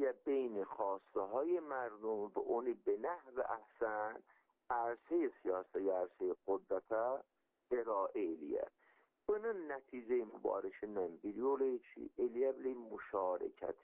و بین خواسته های مردم به اونی به نحو احسن عرصه سیاست یا عرصه قدرت ارائه ایلیه. bunun netice mübarişinden bir yolu içi eliyevli müşareketi.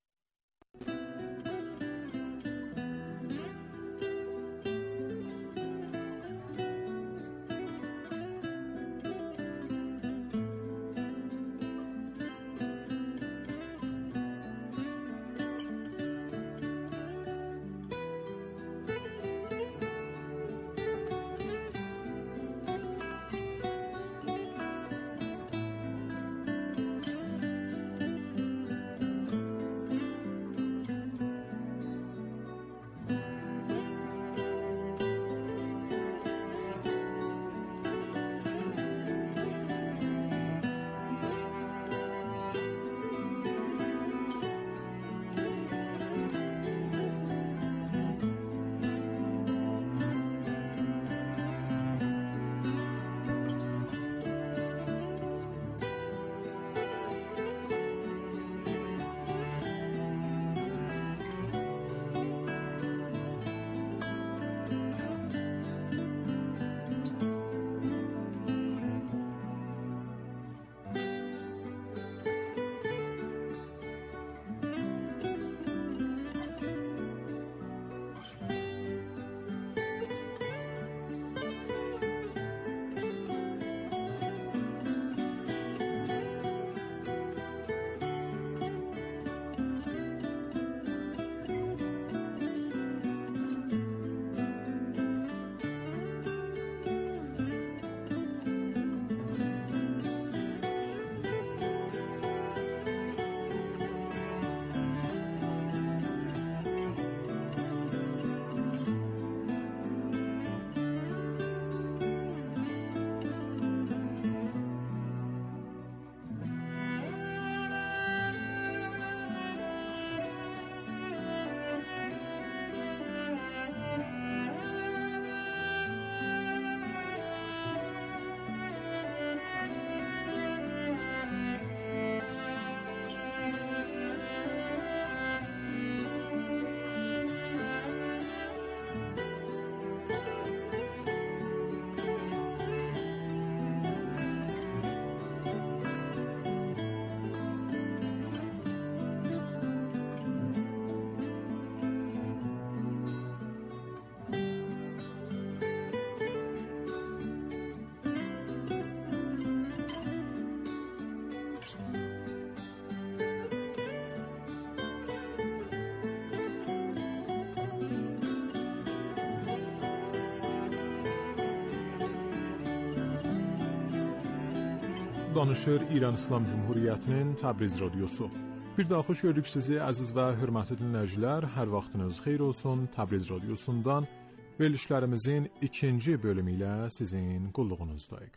Danışır İran İslam Cumhuriyyətinin Təbriz radiosu. Bir daha xoş gördük sizi əziz və hörmətli dinləyicilər. Hər vaxtınız xeyir olsun. Təbriz radiosundan verilişlərimizin ikinci bölümü ilə sizin qulluğunuzdayıq.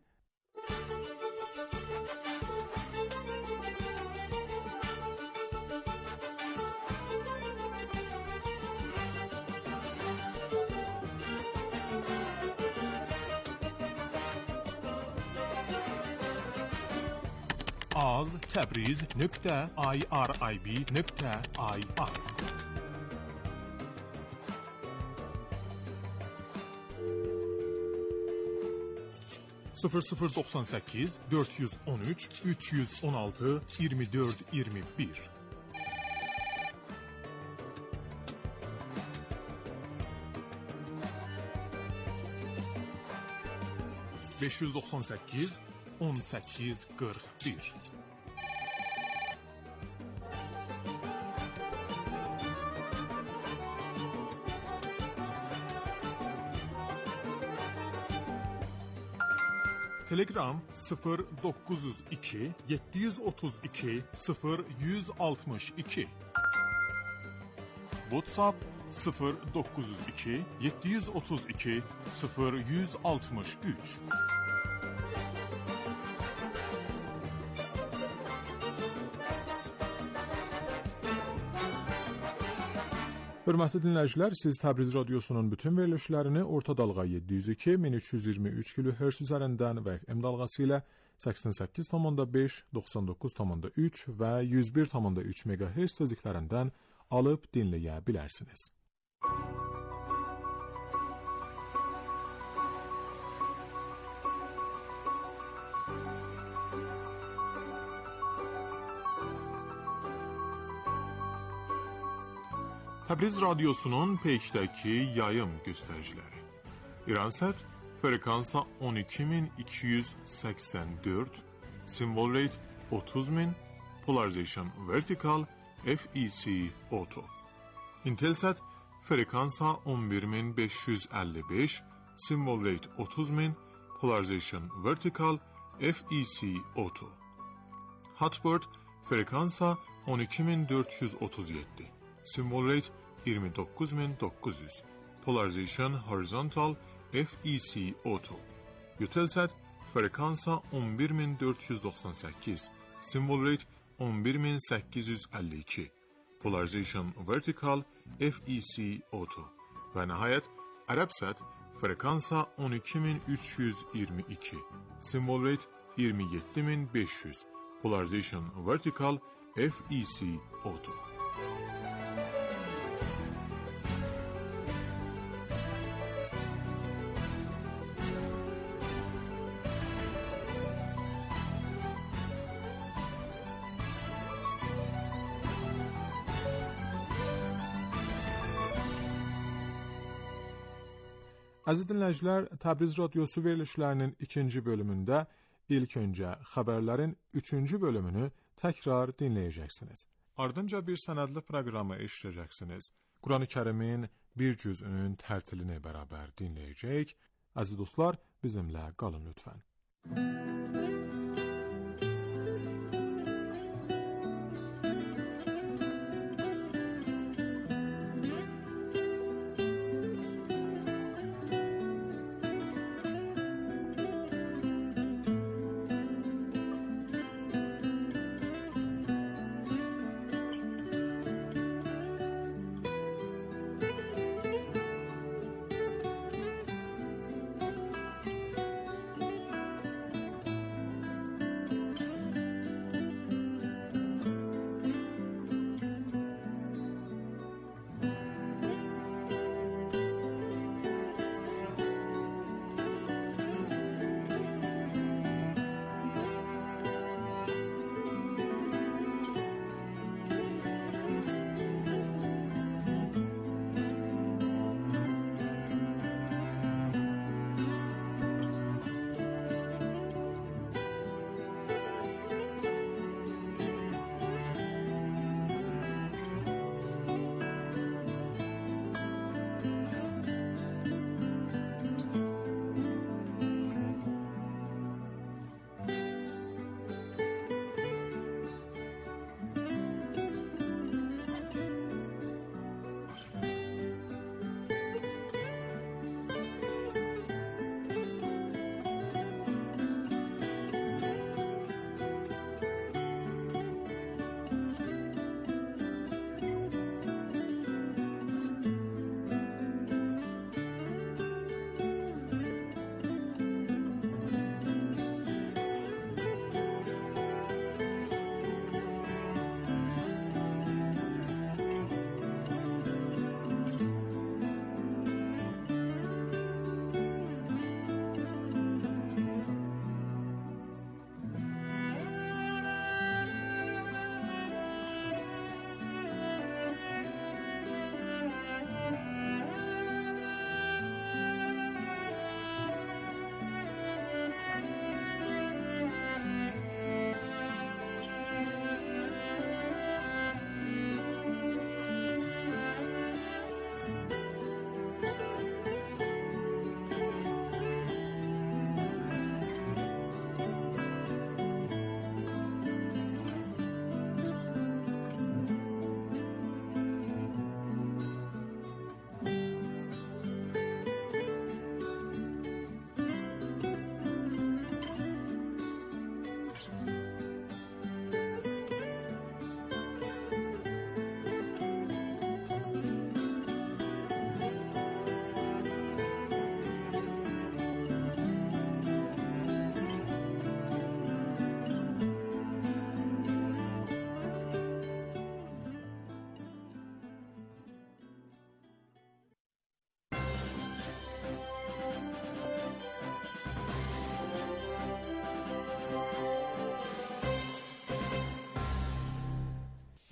az.tabriz.irib.ir 0098 413 316 24 21 598 18 41 Telegram 0902 732 0162 WhatsApp 0902 732 0163 Hörmətli dinləyicilər, siz Təbriz radiosunun bütün verilişlərini orta dalğa 702-1323 kHz üzərindən və FM dalğası ilə 88.5, 99.3 və 101.3 MHz tezliklərindən alıb dinləyə bilərsiniz. Təbriz Radyosu'nun peykdəki yayım göstəriciləri. İransat frekansa 12284, symbol rate 30000, polarization vertical, FEC auto. Intelsat frekansa 11555, symbol rate 30000, polarization vertical, FEC auto. Hotbird frekansa 12437, symbol rate 29900, polarization horizontal, FEC auto. Eutelsat frekansa 11498, symbol rate 11852, polarization vertical, FEC auto. Və nəhayət Arabsat frekansa 12322, symbol rate 27500, polarization vertical, FEC auto. Əziz dinləyicilər, Təbriz Radyosu verilişlərinin ikinci bölümündə ilk öncə xəbərlərin üçüncü bölümünü təkrar dinləyəcəksiniz. Ardınca bir sənədli proqramı eşidəcəksiniz. Quran-ı Kərimin bir cüzünün tərtilini bərabər dinləyəcək. Əziz dostlar, bizimlə qalın lütfən.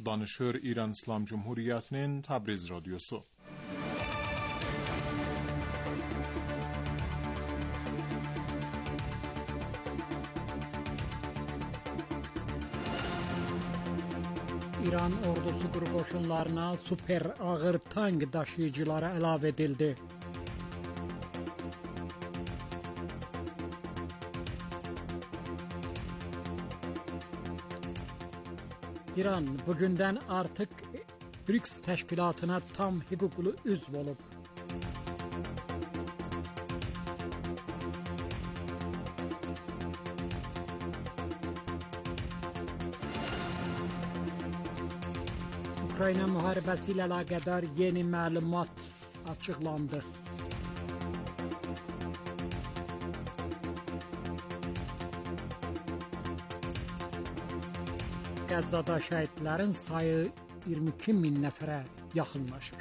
danışır İran İslam Cumhuriyyətinin Təbriz Radyosu. İran ordusu quru qoşunlarına super ağır tank daşıyıcıları əlavə edildi. İran bugündən artıq BRICS təşkilatına tam hüquqlu üzv olub. Ukrayna müharibəsi ilə əlaqədar yeni məlumat açıqlandı. Qəzzada şəhidlərin sayı 22 min nəfərə yaxınlaşır.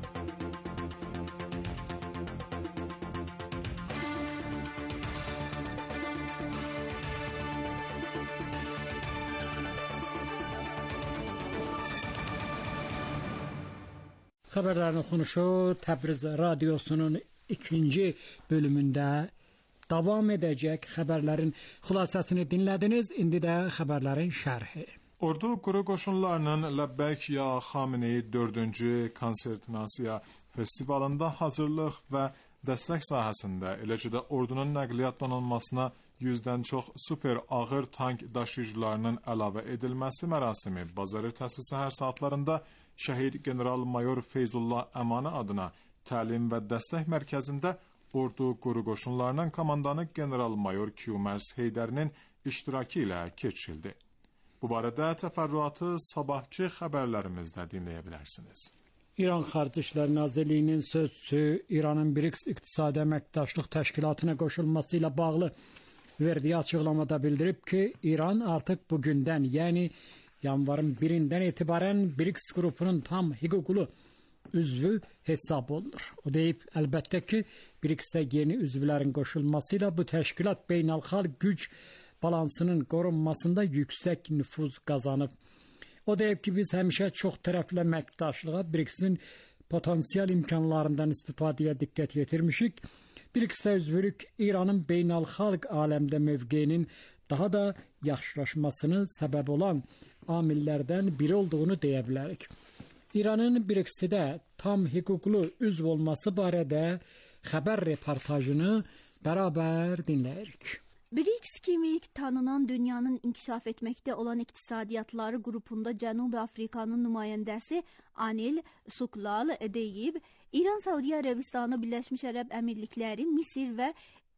Xəbərlərin oxunuşu Təbriz Radiosunun ikinci bölümündə davam edəcək. Xəbərlərin xülasəsini dinlədiniz. İndi də xəbərlərin şərhi. Ordu quru qoşunlarının Ləbbək ya Xameneyi 4-cü konsertinasiya festivalında hazırlıq və dəstək sahəsində, eləcə də ordunun nəqliyyat donanmasına 100-dən çox super ağır tank daşıyıcılarının əlavə edilməsi mərasimi bazar ertəsi səhər saatlarında Şəhid General-Mayor Feyzullah Əmani adına təlim və dəstək mərkəzində ordu quru qoşunlarının komandanı General-Mayor Qümers Heydərinin iştirakı ilə keçirildi. Bu barədə təfərrüatı sabahki xəbərlərimizdə dinləyə bilərsiniz. İran Xarici İşlər Nazirliyinin sözçüsü İranın BRICS İqtisadi Əməkdaşlıq Təşkilatına qoşulması ilə bağlı verdiyi açıqlamada bildirib ki, İran artıq bugündən, yəni yanvarın 1-dən etibarən BRICS qrupunun tam hüquqlu üzvü hesab olunur. O deyib, əlbəttə ki, BRICS-ə yeni üzvlərin qoşulması ilə bu təşkilat beynəlxalq güc balansının qorunmasında yüksək nüfuz qazanıb. O deyib ki, biz həmişə çox tərəfli əməkdaşlığa, BRICS-in potansial imkanlarından istifadəyə diqqət yetirmişik. BRICS-ə üzvlük İranın beynəlxalq aləmdə mövqeyinin daha da yaxşılaşmasını səbəb olan amillərdən biri olduğunu deyə bilərik. İranın BRICS-də tam hüquqlu üzv olması barədə xəbər reportajını bərabər dinləyirik. BRICS kimi tanınan dünyanın inkişaf etməkdə olan iqtisadiyyatları qrupunda Cənubi Afrikanın nümayəndəsi Anil Suklal deyib, İran, Saudiya Ərəbistanı, Birləşmiş Ərəb Əmirlikləri, Misir və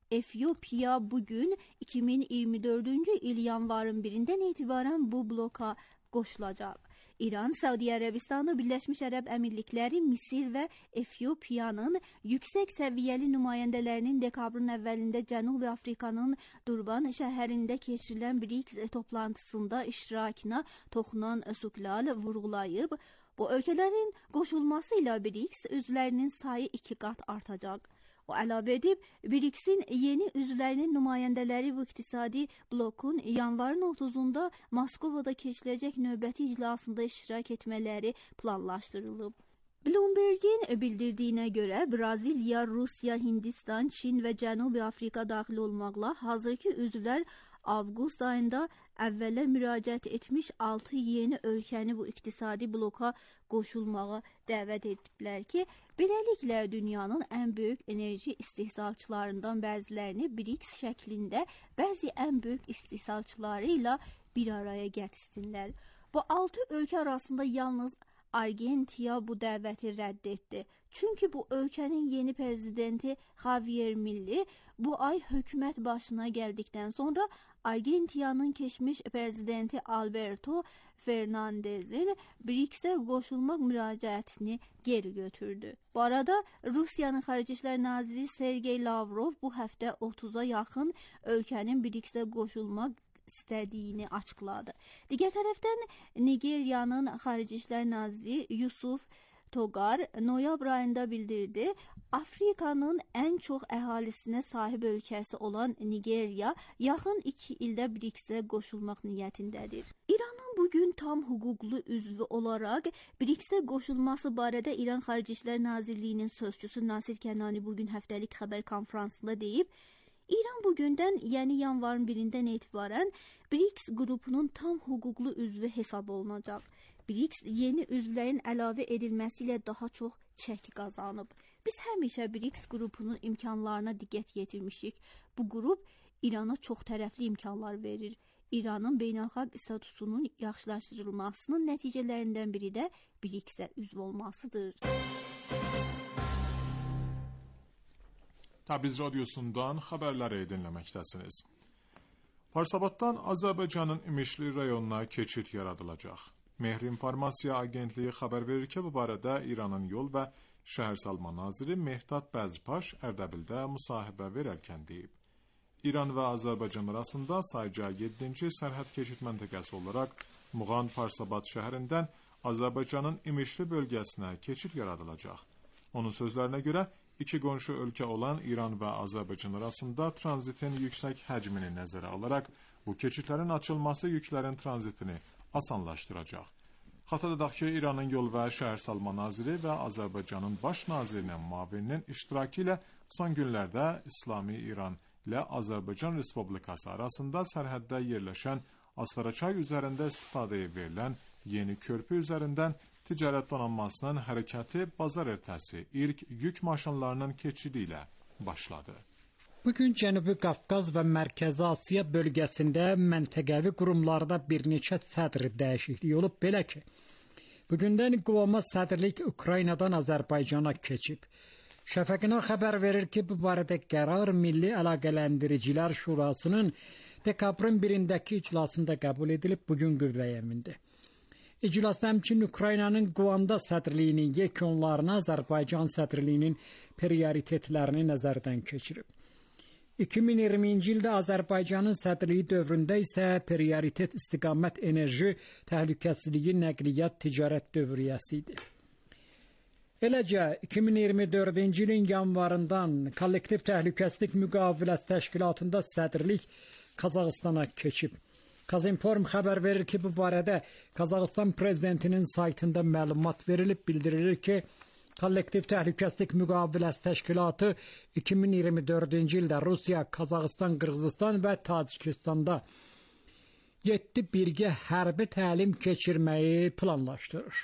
Efiopiya bugün 2024-cü il yanvarın 1-dən etibarən bu bloka qoşulacaq. İran, Saudiya Ərəbistanı, Birləşmiş Ərəb Əmirlikləri, Misir və Efiopiyanın yüksək səviyyəli nümayəndələrinin dekabrın əvvəlində Cənubi Afrikanın Durban şəhərində keçirilən BRICS toplantısında iştirakına toxunan Suklal vurğulayıb, bu ölkələrin qoşulması ilə BRICS üzvlərinin sayı 2 qat artacaq. O əlavə edib, BRICS-in yeni üzvlərinin nümayəndələri bu iqtisadi blokun yanvarın 30-da Moskovada keçiriləcək növbəti iclasında iştirak etmələri planlaşdırılıb. Bloomberg'in bildirdiyinə görə Braziliya, Rusiya, Hindistan, Çin və Cənubi Afrika daxil olmaqla hazırki üzvlər avqust ayında əvvələ müraciət etmiş 6 yeni ölkəni bu iqtisadi bloka qoşulmağa dəvət ediblər ki, beləliklə dünyanın ən böyük enerji istehsalçılarından bəzilərini BRICS şəklində bəzi ən böyük istehsalçıları ilə bir araya gətirsinlər. Bu 6 ölkə arasında yalnız Argentiya bu dəvəti rədd etdi. Çünki bu ölkənin yeni prezidenti Javier Milei bu ay hökumət başına gəldikdən sonra Argentiyanın keçmiş prezidenti Alberto Fernandez'in BRICS-ə qoşulmaq müraciətini geri götürdü. Bu arada Rusiyanın Xarici İşlər Naziri Sergey Lavrov bu həftə 30-a yaxın ölkənin BRICS-ə qoşulmaq istədiyini açıqladı. Digər tərəfdən Nigeriyanın Xarici İşlər Naziri Yusuf Togar noyabr ayında bildirdi, Afrikanın ən çox əhalisinə sahib ölkəsi olan Nigeriya yaxın 2 ildə BRICS-ə qoşulmaq niyyətindədir. İranın bugün tam hüquqlu üzvü olaraq BRICS-ə qoşulması barədə İran Xarici İşlər Nazirliyinin sözçüsü Nasir Kənani bugün həftəlik xəbər konfransında deyib, İran bugündən, yəni yanvarın 1-dən etibarən BRICS qrupunun tam hüquqlu üzvü hesab olunacaq. BRICS yeni üzvlərin əlavə edilməsi ilə daha çox çəki qazanıb. Biz həmişə BRICS qrupunun imkanlarına diqqət yetirmişik. Bu qrup İrana çox tərəfli imkanlar verir. İranın beynəlxalq statusunun yaxşılaşdırılmasının nəticələrindən biri də BRICS-ə üzv olmasıdır. Təbriz radiosundan xəbərləri dinləməkdəsiniz. Parsabaddan Azərbaycanın İmişli rayonuna keçid yaradılacaq. Mehr İnformasiya Agentliyi xəbər verir ki, bu barədə İranın yol və şəhərsalma naziri Mehdad Bəzpaş Ərdəbildə müsahibə verərkən deyib. İran və Azərbaycan arasında sayca 7-ci sərhəd keçid məntəqəsi olaraq Muğan Parsabad şəhərindən Azərbaycanın İmişli bölgəsinə keçid yaradılacaq. Onun sözlərinə görə, iki qonşu ölkə olan İran və Azərbaycan arasında tranzitin yüksək həcmini nəzərə alaraq bu keçidlərin açılması yüklərin tranzitini asanlaşdıracaq. Xatırladaq ki, İranın yol və şəhərsalma naziri və Azərbaycanın baş nazirinin müavininin iştirakı ilə son günlərdə İslami İran ilə Azərbaycan Respublikası arasında sərhəddə yerləşən Astaraçay üzərində istifadəyə verilən yeni körpü üzərindən ticarət donanmasının hərəkəti bazar ertəsi ilk yük maşınlarının keçidi ilə başladı. Bugün Cənubi Qafqaz və Mərkəzi Asiya bölgəsində məntəqəvi qurumlarda bir neçə sədr dəyişikliyi olub, belə ki, bugündən qovama sədrlik Ukraynadan Azərbaycana keçib. Şəfəqina xəbər verir ki, bu barədə qərar Milli Əlaqələndiricilər Şurasının dekabrın 1-dəki iclasında qəbul edilib, bugün qüvvəyə mindi. İclasda həmçinin Ukraynanın Quvanda sədrliyinin yekunlarına Azərbaycan sədrliyinin prioritetlərini nəzərdən keçirib. 2020-ci ildə Azərbaycanın sədrliyi dövründə isə prioritet istiqamət enerji təhlükəsizliyi nəqliyyat ticarət dövriyyəsi idi. Eləcə 2024-cü ilin yanvarından Kollektiv Təhlükəsizlik Müqaviləsi Təşkilatında sədrlik Qazaxıstana keçib. Qazinform xəbər verir ki, bu barədə Qazaxıstan prezidentinin saytında məlumat verilib, bildirilir ki, Kollektiv Təhlükəsizlik Müqaviləsi Təşkilatı 2024-cü ildə Rusiya, Qazaxıstan, Qırğızistan və Tacikistanda 7 birgə hərbi təlim keçirməyi planlaşdırır.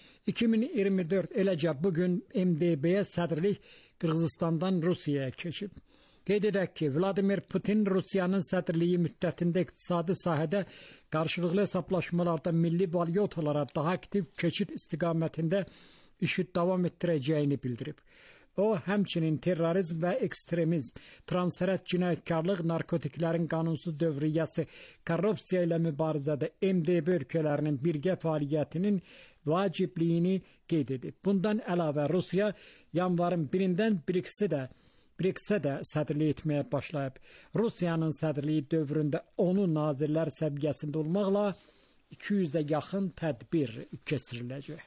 2024 eləcə bugün MDB-yə sədrlik Qırğızistandan Rusiyaya keçib. Qeyd edək ki, Vladimir Putin Rusiyanın sədrliyi müddətində iqtisadi sahədə qarşılıqlı hesablaşmalarda milli valyutalara daha aktiv keçid istiqamətində işi davam etdirəcəyini bildirib. O, həmçinin terrorizm və ekstremizm, transərhəd cinayətkarlıq, narkotiklərin qanunsuz dövriyyəsi, korrupsiya ilə mübarizədə MDB ölkələrinin birgə fəaliyyətinin vacibliyini qeyd edib. Bundan əlavə Rusiya yanvarın 1-dən BRICS-ə də sədrlik etməyə başlayıb. Rusiyanın sədrliyi dövründə onu nazirlər səviyyəsində olmaqla 200-ə yaxın tədbir keçiriləcək.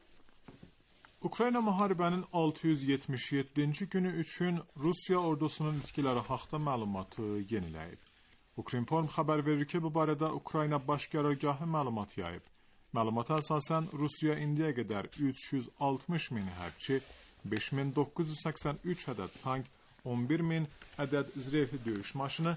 Ukrayna müharibənin 677-ci günü üçün Rusiya ordusunun itkiləri haqda məlumatı yeniləyib. Ukrinform xəbər verir ki, bu barədə Ukrayna baş qərargahı məlumat yayıb. Məlumata əsasən Rusiya indiyə qədər 360 min hərbçi, 5983 ədəd tank, 11 min ədəd zirehli döyüş maşını,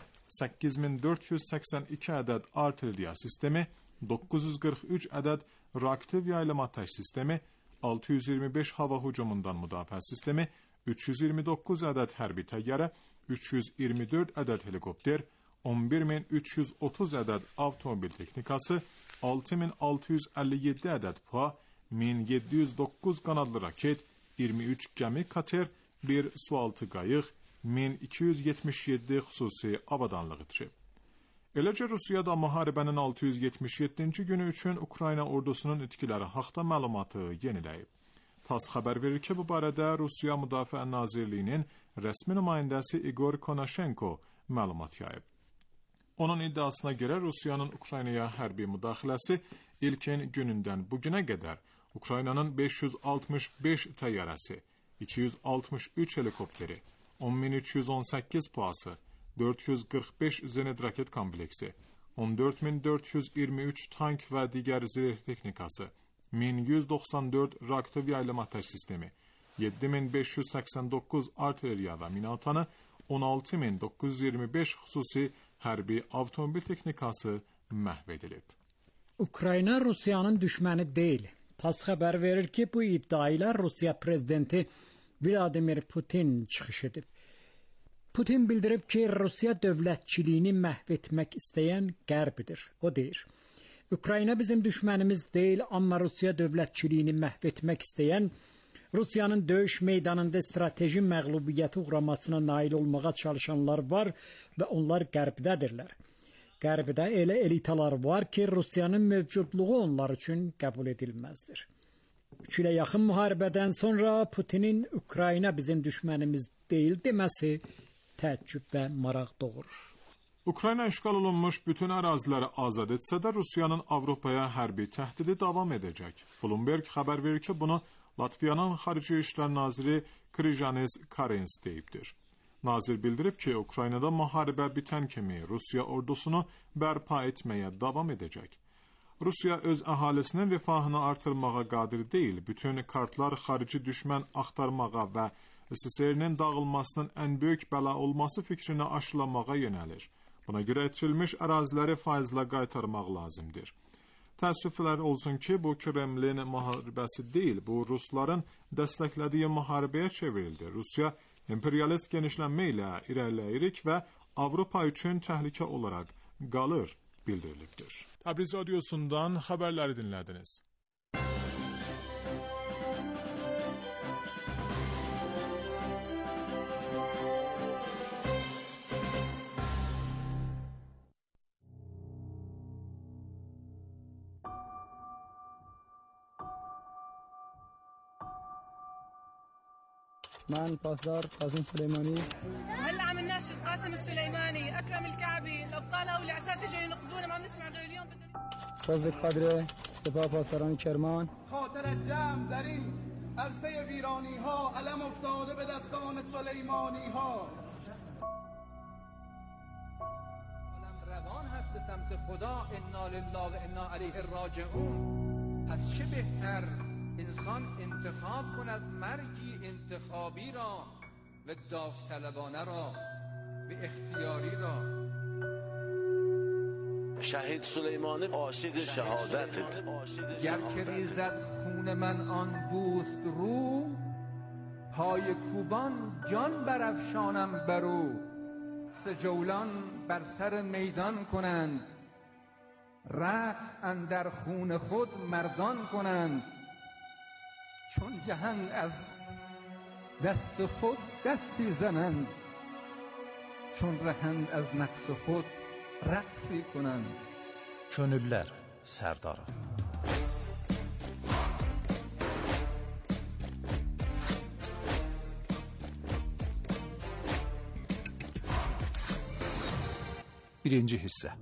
8482 ədəd artilleriya sistemi, 943 ədəd reaktiv yaylım atəş sistemi, 625 hava hücumundan müdafiə sistemi, 329 ədəd hərbi təyyarə, 324 ədəd helikopter, 11330 ədəd avtomobil texnikası, 6657 ədəd PUA, 1709 qanadlı raket, 23 gəmi kater, 1 sualtı qayıq, 1277 xüsusi avadanlıq itirib. Eləcə Rusiya da müharibənin 677-ci günü üçün Ukrayna ordusunun itkiləri haqda məlumatı yeniləyib. TASS xəbər verir ki, bu barədə Rusiya Müdafiə Nazirliyinin rəsmi nümayəndəsi Igor Konashenko məlumat yayıb. Onun iddiasına görə Rusiyanın Ukraynaya hərbi müdaxiləsi ilkin günündən bugünə qədər Ukraynanın 565 təyyarəsi, 263 helikopteri, 10318 PUA-sı, 445 zenit raket kompleksi, 14423 tank və digər zirh texnikası, 1194 reaktiv yaylım atəş sistemi, 7589 artilleriya və minatanı, 16925 xüsusi hərbi avtomobil texnikası məhv edilib. Ukrayna Rusiyanın düşməni deyil. TASS xəbər verir ki, bu iddia ilə Rusiya prezidenti Vladimir Putin çıxış edib. Putin bildirib ki, Rusiya dövlətçiliyini məhv etmək istəyən Qərbidir. O deyir, Ukrayna bizim düşmənimiz deyil, amma Rusiya dövlətçiliyini məhv etmək istəyən, Rusiyanın döyüş meydanında strateji məğlubiyyətə uğramasına nail olmağa çalışanlar var və onlar Qərbdədirlər. Qərbdə elə elitalar var ki, Rusiyanın mövcudluğu onlar üçün qəbul edilməzdir. 3 ilə yaxın müharibədən sonra Putinin Ukrayna bizim düşmənimiz deyil deməsi təəccüb və maraq doğurur. Ukrayna işğal olunmuş bütün əraziləri azad etsə də Rusiyanın Avropaya hərbi təhdidi davam edəcək. Bloomberg xəbər verir ki, bunu Latviyanın Xarici İşlər naziri Krijanis Karins deyibdir. Nazir bildirib ki, Ukraynada müharibə bitən kimi Rusiya ordusunu bərpa etməyə davam edəcək. Rusiya öz əhalisinin rifahını artırmağa qadir deyil, bütün kartlar xarici düşmən axtarmağa və SSR-nin dağılmasının ən böyük bəla olması fikrini aşılamağa yönəlir. Buna görə itirilmiş əraziləri faizlə qaytarmaq lazımdır. Təəssüflər olsun ki, bu Kremlin müharibəsi deyil, bu Rusların dəstəklədiyi müharibəyə çevrildi. Rusiya imperialist genişlənmə ilə irəliləyirik və Avropa üçün təhlükə olaraq qalır bildirilibdir. Təbriz radiosundan xəbərləri dinlədiniz. من پاسدار قاسم سليماني. هلا عم نناشد قاسم السليماني، اكرم الكعبي، الابطال او الاساسي جاي ينقذونا ما بنسمع غير اليوم. فضل قدر سپاه پاسداران کرمان. خاطر جمع در این عرصه ویرانی ها علم افتاده به دستان سلیمانی ها. روان هست به سمت خدا، انا لله و انا علیه راجعون. پس چه بهتر انسان انتخاب کند مرگی انتخابی را و داوطلبانه را و اختیاری را. شهید سلیمانی عاشق شهادت گر که ریزد خون من آن دوست رو، پای کوبان جان برافشانم برو. سجولان بر سر میدان کنند، رقص اندر خون خود مردان کنند. چون جهان از دست خود دستی زنند، چون رهند از نقص خود rəqsi kunən. Könüllər sərdarı. Birinci hissə.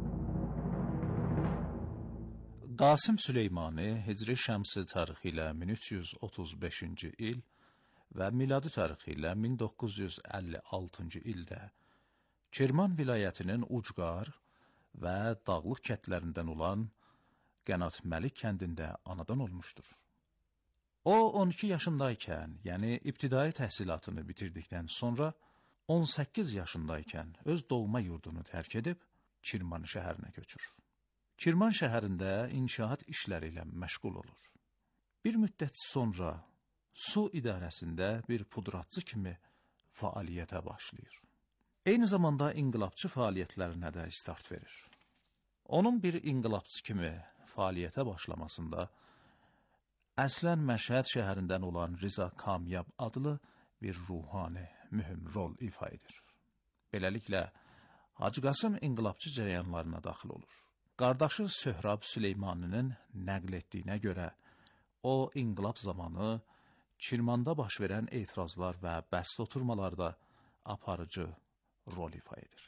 Qasım Süleymani Hicri Şəmsi tarixi ilə 1335-ci il və miladi tarixi ilə 1956-cı ildə Kerman vilayətinin Ucqar və dağlıq kəndlərindən olan Qənatməlik kəndində anadan olmuşdur. O, 12 yaşındaykən, yəni ibtidai təhsilatını bitirdikdən sonra 18 yaşındaykən öz doğma yurdunu tərk edib Kirman şəhərinə köçür. Kirman şəhərində inşaat işləri ilə məşğul olur. Bir müddət sonra su idarəsində bir pudratçı kimi fəaliyyətə başlayır. Eyni zamanda inqilabçı fəaliyyətlərinə də start verir. Onun bir inqilabçı kimi fəaliyyətə başlamasında əslən Məşhəd şəhərindən olan Riza Kamyab adlı bir ruhani mühüm rol ifa edir. Beləliklə, Hacı Qasım inqilabçı cərəyanlarına daxil olur. Qardaşı Söhrab Süleymaninin nəql etdiyinə görə, o, inqilab zamanı Kirmanda baş verən etirazlar və bəst oturmalarda aparıcı rol ifa edir.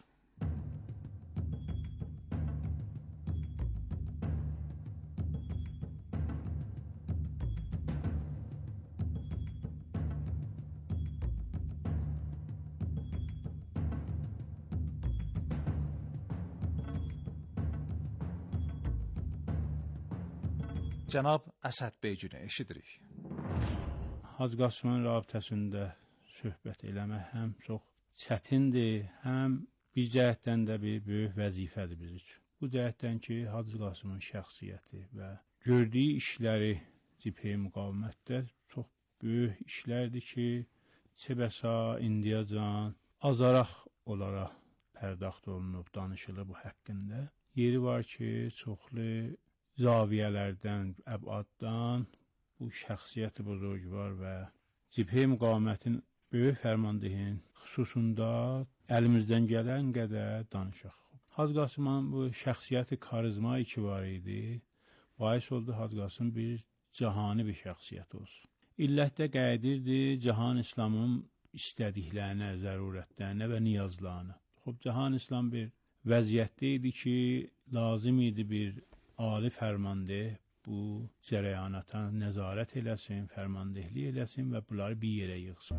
cənab Əsəd Beycini eşidirik. Hacı Qasımın rabitəsində söhbət eləmək həm çox çətindir, həm bir cəhətdən də bir böyük vəzifədir biz üçün. Bu cəhətdən ki, Hacı Qasımın şəxsiyyəti və gördüyü işləri Cibhə-i müqavimətdə çox böyük işlərdir ki, çəbəsa, indiyacan, azaraq olaraq pərdaxt olunub, danışılır bu haqqında. Yeri var ki, çoxlu zaviyələrdən, əbaddan bu şəxsiyyəti buzurgvar və Cibhə-i müqavimətin böyük fərmandehin xüsusunda əlimizdən gələn qədər danışaq. Hacı Qasımın bu şəxsiyyəti karizma iki var idi. Bais oldu Hacı Qasım bir cahani bir şəxsiyyət olsun. İllətdə qədirdi cahan İslamın istədiklərinə, zərurətlərinə və niyazlarına. Cahan İslam bir vəziyyətdə idi ki, lazım idi bir ali fərmandeh bu cərəyanata nəzarət eləsin, fərmandehlik eləsin və bunları bir yerə yığsın.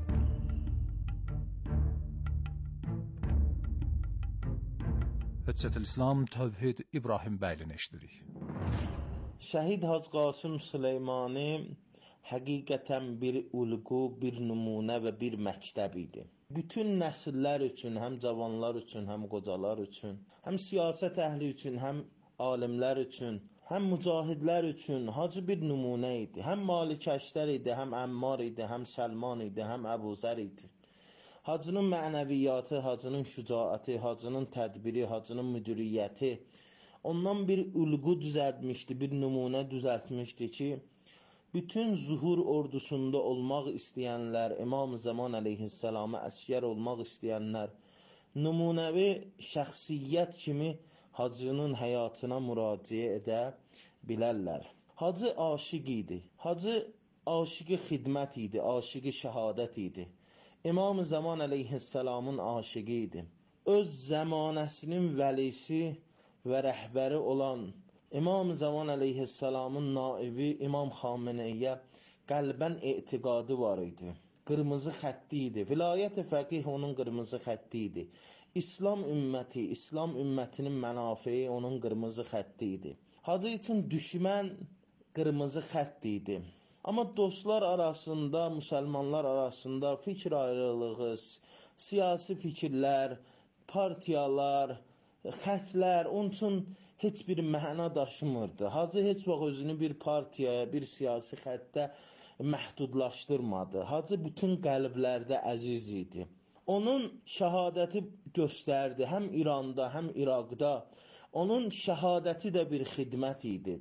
Hüccətül-İslam Tövhid İbrahim bəylini eşidirik. Şəhid Hacı Qasım Süleymani həqiqətən bir ulğu, bir nümunə və bir məktəb idi. Bütün nəsillər üçün, həm cavanlar üçün, həm qocalar üçün, həm siyasət əhli üçün, həm alimlər üçün, həm mücahidlər üçün hacı bir nümunə idi. Həm Malikəşlər idi, həm Əmmar idi, həm Səlman idi, həm Əbuzər idi. Hacının mənəviyyatı, hacının şücaəti, hacının tədbiri, hacının müdiriyyəti ondan bir ulğu düzəltmişdi, bir nümunə düzəltmişdi ki, bütün zuhur ordusunda olmaq istəyənlər, İmam-ı Zaman əleyhissalama əsgər olmaq istəyənlər, nümunəvi şəxsiyyət kimi hacının həyatına müraciə edə bilərlər. Hacı aşiq idi, hacı aşiqi xidmət idi, aşiqi şəhadət idi. İmam-ı Zaman əleyhissalamın aşiqi idi. Öz zəmanəsinin vəlisi və rəhbəri olan İmam-ı Zaman əleyhissalamın naibi İmam Xameneyə qəlbən etiqadı var idi. Qırmızı xətti idi. Vilayət-i fəqih onun qırmızı xətti idi. İslam ümməti, İslam ümmətinin mənafeyi onun qırmızı xətti idi. Hacı üçün düşmən qırmızı xətti idi. Amma dostlar arasında, müsəlmanlar arasında fikir ayrılığı, siyasi fikirlər, partiyalar, xətlər onun üçün heç bir məna daşımırdı. Hacı heç vaxt özünü bir partiyaya, bir siyasi xəttə məhdudlaşdırmadı. Hacı bütün qəlblərdə əziz idi. Onun şəhadəti göstərdi həm İranda, həm İraqda. Onun şəhadəti də bir xidmət idi.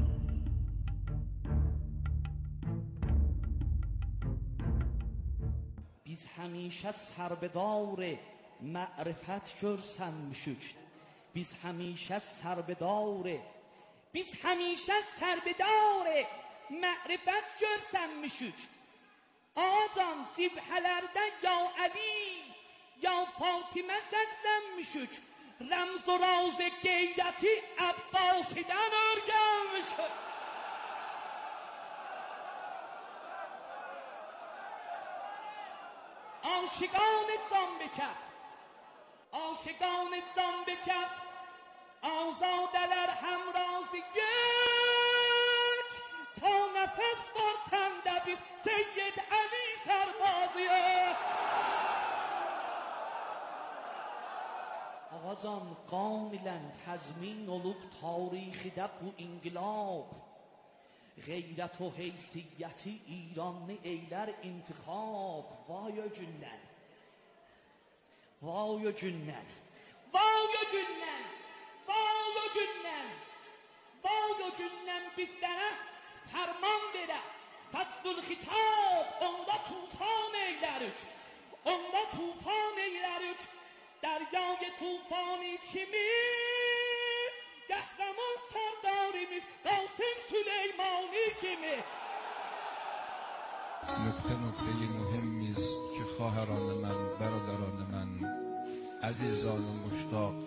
Biz həmişə sərbedar ma'rifət görsənmişük. Biz həmişə sərbedar ma'rifət görsənmişük. Acan cibhələrdə ya Əli, ya Fatimə səslənmişük. Rəmz و راز qeyrəti Əbbasidən örgənmişük. Aşiqan can bəkəf, aşiqan can bəkəf, azadələr həmrazı geç, ta nəfəs var təndə biz Seyyid Əli sərbazıyıq. Ağacan qanilən təzmin olub tarixidə bu inqilab, Qeyrət o heysiyyəti İranlı eylər intikhab. Vay o günlər, vay o günlər, vay o günlər, vay o günlər, vay o günlər bizlərə fərman verə. Fəzdül xitab, onda tufan eylərik, onda tufan eylərik. Dəryای tufani kimi, qəhrəman sərdarimiz Qasım Süleymani kimi. نکته مهمی است که خواهران من، برادران من، عزیزان مشتاق،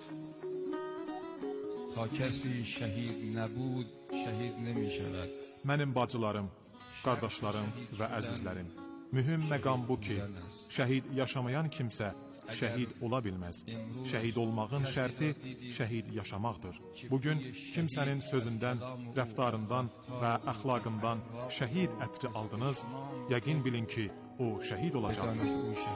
تا کسی şehit نبود şehit نمی شود. Mənim bacılarım, qardaşlarım və əzizlərim, mühüm məqam bu ki, şəhid yaşamayan kimsə şəhid ola bilməz. Şəhid olmağın şərti şəhid yaşamaqdır. Bugün kimsənin sözündən, rəftarından və əxlaqından şəhid ətri aldınız, yəqin bilin ki, o şəhid olacaqdır.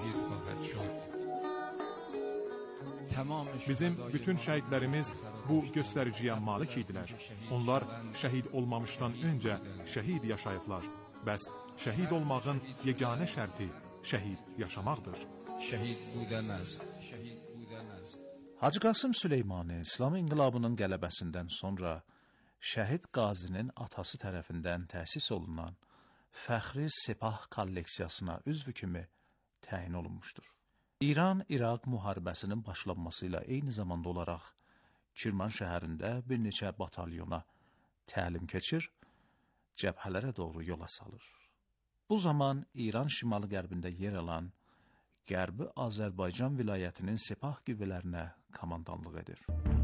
Bizim bütün şəhidlərimiz bu göstəriciyə malik idilər. Onlar şəhid olmamışdan öncə şəhid yaşayıblar. Bəs şəhid olmağın yeganə şərti şəhid yaşamaqdır. Şəhid budəməz. Hacı Qasım Süleymani İslam inqilabının qələbəsindən sonra şəhid qazinin atası tərəfindən təsis olunan Fəxri Sepah kolleksiyasına üzv kimi təyin olunmuşdur. İran-İraq müharibəsinin başlanması ilə eyni zamanda olaraq Kirman şəhərində bir neçə batalyona təlim keçir, cəbhələrə doğru yola salır. Bu zaman İran şimalı-qərbində yer alan Qərbi Azərbaycan vilayətinin Sepah qüvvələrinə komandanlıq edir.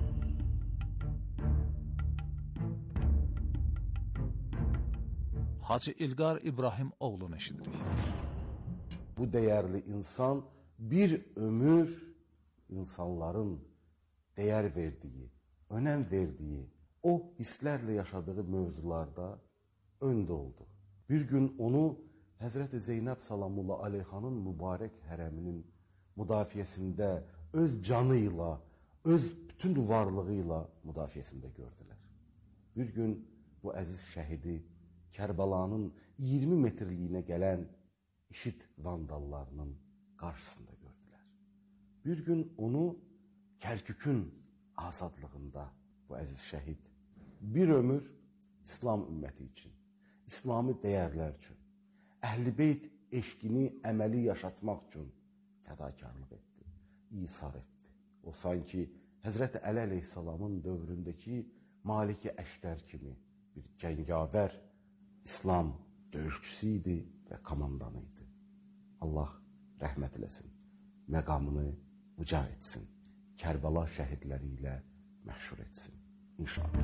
Hacı İlqar İbrahim oğlunu eşidirik. Bu dəyərli insan bir ömür insanların dəyər verdiyi, önəm verdiyi, o hisslərlə yaşadığı mövzularda öndə oldu. Bir gün onu Həzrəti Zeynəb Salamullah Aleyxanın mübarək hərəminin müdafiəsində öz canı ilə, öz bütün varlığı ilə müdafiəsində gördülər. Bir gün bu əziz şəhidi Kərbəlanın 20 metrliyinə gələn işid vandallarının qarşısında gördülər. Bir gün onu Kərkükün azadlığında bu əziz şəhid bir ömür İslam ümməti üçün, İslami dəyərlər üçün, Əhl-i Beyt eşqini əməli yaşatmaq üçün fədakarlıq etdi, isar etdi. O sanki Həzrəti Əli əleyhissalamın dövründəki Maliki Əşdər kimi bir cəngavər İslam döyüşçüsü idi və komandanı idi. Allah rəhmət eləsin, məqamını uca etsin, Kərbəla şəhidləri ilə məşhur etsin. İnşallah.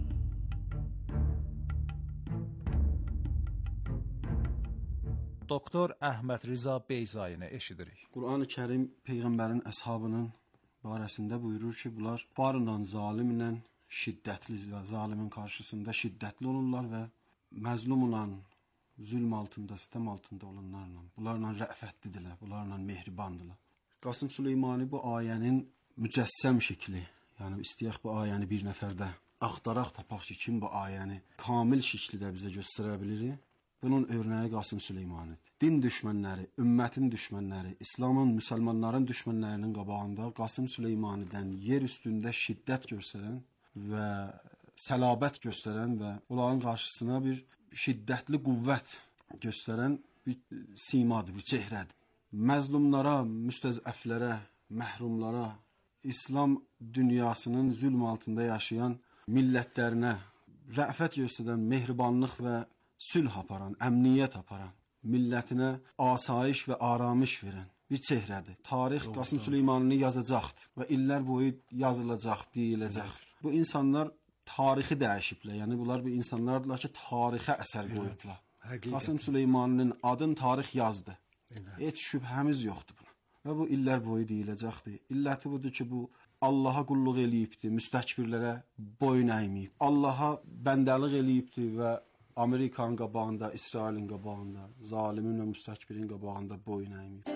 Doktor Əhməd Rıza Beyzayını eşidirik. Qur'an-ı Kərim Peyğəmbərin əshabının barəsində buyurur ki, bunlar varla zalimlə şiddətli və zalimin qarşısında şiddətli olurlar və məzlumla, zülm altında, sistem altında olanlarla, bunlarla rəfətlidirlər, bunlarla mehribandırlar. Qasım Süleymani bu ayənin mücəssəm şəkli, yəni istəyək bu ayəni bir nəfərdə axtaraq tapaq ki, kim bu ayəni kamil şəkildə bizə göstərə bilir. Bunun örnəyi Qasım Süleymanidir. Din düşmənləri, ümmətin düşmənləri, İslamın, müsəlmanların düşmənlərinin qabağında Qasım Süleymanidən yer üstündə şiddət göstərən və səlabət göstərən və onların qarşısına bir şiddətli qüvvət göstərən bir simadır, bir çehrədir. Məzlumlara, müstəzəflərə, məhrumlara, İslam dünyasının zülm altında yaşayan millətlərinə rəfət göstərən, mehribanlıq və sülh aparan, əmniyyət aparan, millətinə asayiş və aramış verən bir çehrədir. Tarix Qasım Süleymanini yazacaqdır və illər boyu yazılacaq, deyiləcək. Bu insanlar tarixi dəyişiblər. Yəni bunlar bir insanlardılar ki, tarixə əsər qoyublar. Qasım Süleymaninin adını tarix yazdı. Heç şübhəmiz yoxdur buna. Və bu illər boyu deyiləcəkdir. İlləti budur ki, bu Allaha qulluq eləyibdir, müstəkbirlərə boyun əyməyib. Allaha bəndəlik eləyibdir və Amerikanın qabağında, İsrailin qabağında, zalimin və müstəkbirin qabağında boyun əyməyib.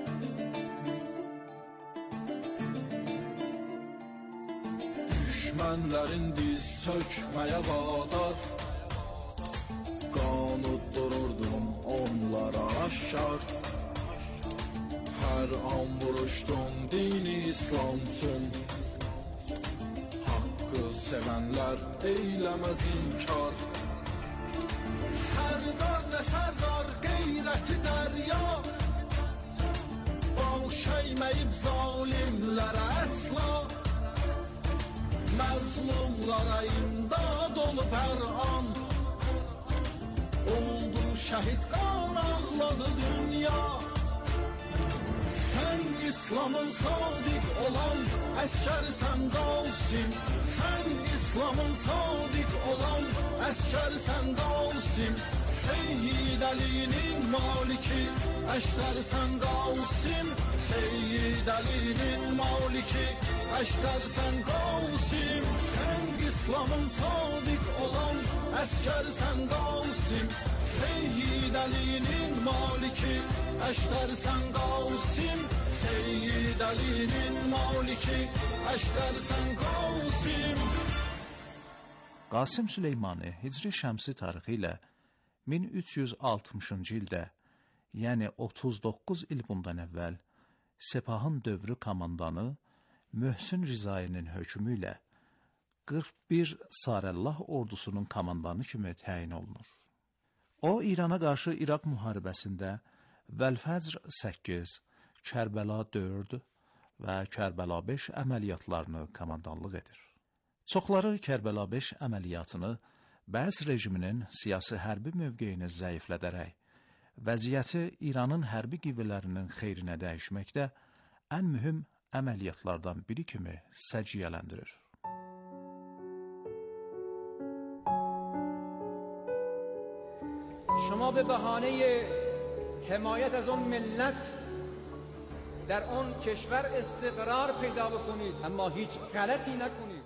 Düşmənlərin diz sökməyə vadar, qanut dururdum onlara aşar. Hər an vuruşdum dini İslam üçün, haqqı sevənlər eyləməz inkar. Sərdar nə sərdar qeyrəti dərya, baş əyməyib zalimlərə əsla. Məzlumlara imdad olub hər an, oldu şəhid qan ağladı dünya. Sən İslamın sadiq olan əskərsən Qasim, sən İslamın sadiq olan əskərsən Qasim. Seyyid Əlinin maliki əşqərsən Qasim, Seyyid Əlinin maliki, əşqərsən Qasim, sən İslamın sadiq olan əskərsən Qasim, Seyyid Əlinin maliki, əşqərsən Qasim, Seyyid Əlinin maliki, əşqərsən Qasim. Qasım Süleymanı Hicri Şəmsi tarixi ilə 1360-cı ildə, yəni 39 il bundan əvvəl Sepahın dövrü komandanı Möhsün Rizayinin hökmü ilə 41 Sarəllah ordusunun komandanı kimi təyin olunur. O, İrana qarşı İraq müharibəsində Vəl-Fəcr 8, Kərbəla 4 və Kərbəla 5 əməliyyatlarını komandanlıq edir. Çoxları Kərbəla 5 əməliyyatını Bəs rejiminin siyasi hərbi mövqeyini zəiflədərək, vəziyyəti İranın hərbi qüvvələrinin xeyrinə dəyişməkdə ən mühüm əməliyyatlardan biri kimi səciyyələndirir. شما به بهانه حمایت از اون ملت در اون کشور استقرار پیدا بکنید، اما هیچ غلطی نکنید.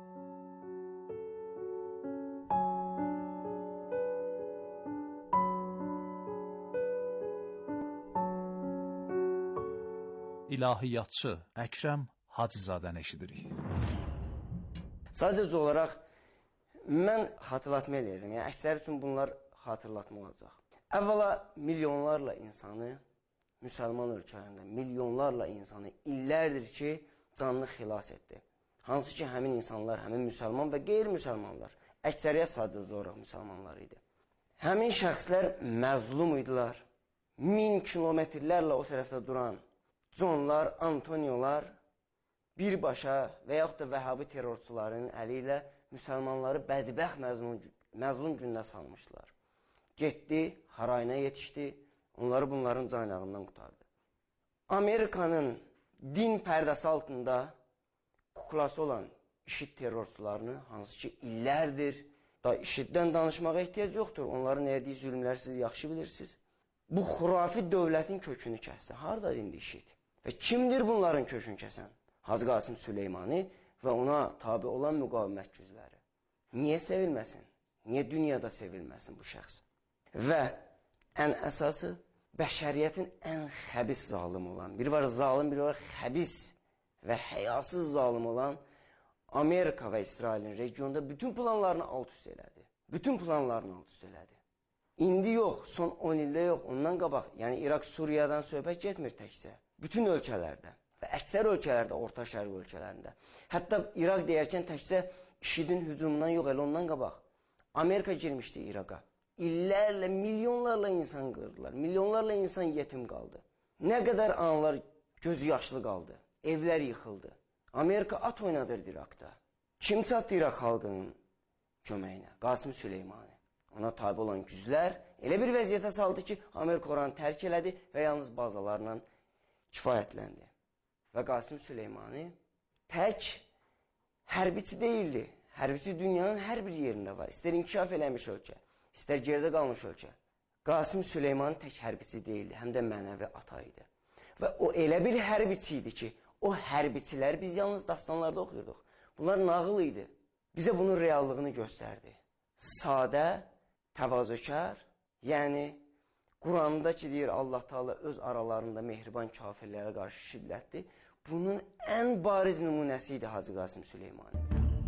İlahiyyatçı Əkrəm Hacızadən eşidirik. Sadəcə olaraq mən xatırlatma eləyəcəm. Yəni əksəri üçün bunlar xatırlatma olacaq. Əvvəla milyonlarla insanı müsəlman ölkələrində, milyonlarla insanı illərdir ki, canını xilas etdi. Hansı ki, həmin insanlar, həmin müsəlman və qeyri-müsəlmanlar, əksəriyyət sadəcə olaraq müsəlmanlar idi. Həmin şəxslər məzlum idilər. 1000 kilometrlərlə o tərəfdə duran Conlar, Antoniolar birbaşa və yaxud da vəhhabi terrorçuların əli ilə müsəlmanları bədbəxt məzlum gününə salmışlar. Getdi, harayına yetişdi, onları bunların caynağından qutardı. Amerikanın din pərdəsi altında kuklası olan IŞİD terrorçularını, hansı ki illərdir, da IŞİDdən danışmağa ehtiyac yoxdur. Onların elədiyi zülmləri siz yaxşı bilirsiniz. Bu xurafi dövlətin kökünü kəsdi. Haradadır indi IŞİD? Və kimdir bunların kökünü kəsən? Hacı Qasım Süleymanı və ona tabi olan müqavimət gücləri. Niyə sevilməsin? Niyə dünyada sevilməsin bu şəxs? Və ən əsası, bəşəriyyətin ən xəbis zalim olan, biri var zalim, biri var xəbis və həyasız zalim olan Amerika və İsrailin regionda bütün planlarını alt-üst elədi. Bütün planlarını alt-üst elədi. İndi yox, son 10 ildə yox, ondan qabaq, yəni İraq, Suriyadan söhbət getmir təkcə. Bütün ölkələrdə və əksər ölkələrdə, Orta Şərq ölkələrində. Hətta İraq deyərkən təkcə IŞİDin hücumundan yox, elə ondan qabaq. Amerika girmişdi İraqa. İllərlə, milyonlarla insan qırdılar. Milyonlarla insan yetim qaldı. Nə qədər anlar gözü yaşlı qaldı. Evlər yıxıldı. Amerika at oynadırdı İraqda. Kim çatdı İraq xalqının köməyinə? Qasım Süleymanı. Ona tabi olan güclər elə bir vəziyyətə saldı ki, Amerika oranı tərk elədi və yalnız bazalarla kifayətləndi. Və Qasım Süleymanı tək hərbiçi deyildi. Hərbiçi dünyanın hər bir yerində var. İstər inkişaf eləmiş ölkə, istər gerdə qalmış ölkə. Qasım Süleymanı tək hərbiçi deyildi, həm də mənəvi ata idi. Və o elə bir hərbiçi idi ki, o hərbiçiləri biz yalnız dastanlarda oxuyurduq. Bunlar nağıl idi. Bizə bunun reallığını göstərdi. Sadə, təvazökar, yəni Quranda ki, deyir Allah Teala öz aralarında mehriban kafirlərə qarşı şiddətli. Bunun ən bariz nümunəsi idi Hacı Qasım Süleymanı.